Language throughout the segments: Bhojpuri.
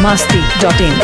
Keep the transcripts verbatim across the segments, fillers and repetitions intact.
masti dot in.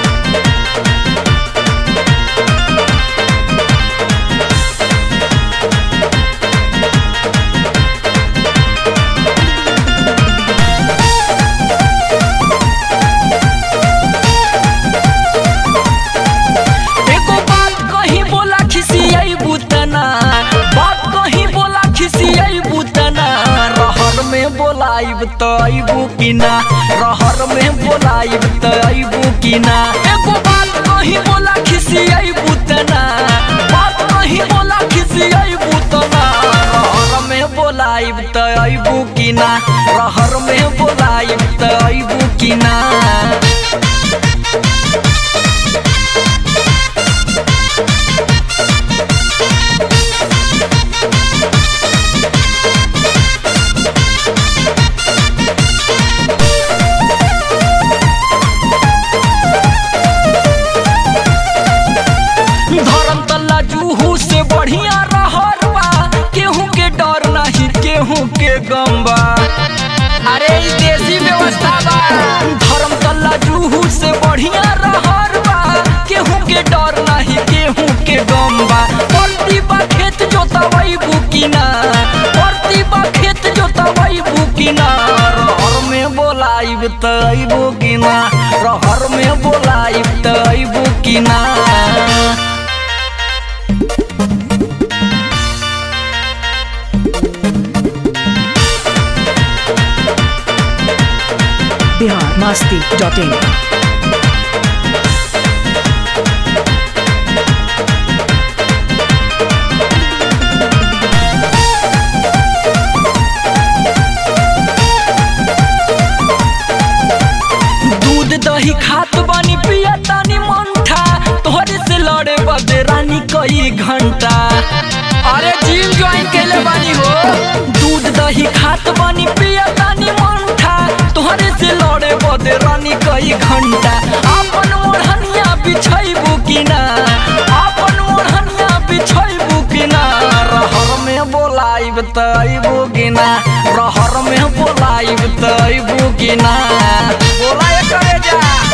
बोलाइब त अइबू कि ना रहर में बोलाइब त अइबू कि ना एगो बात कहीं बोला खिसियइबू त ना बात कहीं बोला खिसियइबू त ना रहर में बोलाइब त अइबू कि ना रहर में बोलाइब त अइबू कि ना बढ़िया रहर बा केहू के डर नहीं केहू के गम बा। अरे इस देसी व्यवस्था बा धर्म तल्ला जूहू से बढ़िया रहर बा केहू के डर नहीं केहू के गम बा। परती बा खेत जोतवई बुकिना परती बा खेत जोतवई बुकिना रहर में बोलाइब त अइबू कि ना रहर में बोलाइब त अइबू कि ना Bihar masti dot in. दूध दही खात बानी पिया तानी मंठा तोहरे से लड़े बदे रानी कई घंटा। अरे जिम ज्वाइन कैले बानी हो दूध दही खात बानी पिया तानी मंठा तोहरे से लड़े बदे रानी कई घंटा। आपन ओढ़निया बिछैबू कि ना आपन ओढ़निया बिछैबू कि ना रहर में बोलाइब त अइबू कि ना रहर में बोलाइब त अइबू कि ना बोलाए करे जा।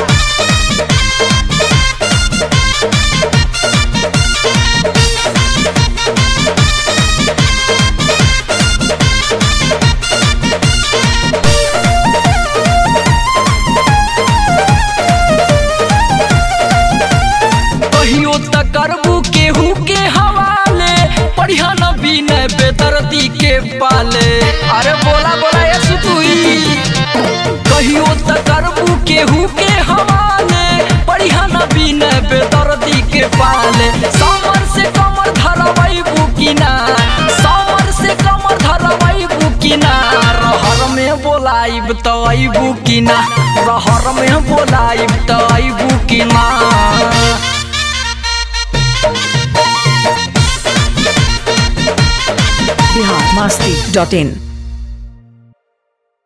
करबू केहू के हवाले पढ़िया न बिना बेदर्दी के पाले। अरे बोला बोला ये सुतुई कहियो त करबू केहू के हवाले पढ़िया न बिना बेदर्दी के पाले। समर से कमर धरवइबू कि ना समर से कमर धरवइबू कि ना रहर में बोलाइब त अइबू कि ना रहर में बोलाइब त अइबू कि ना Bihar masti dot in.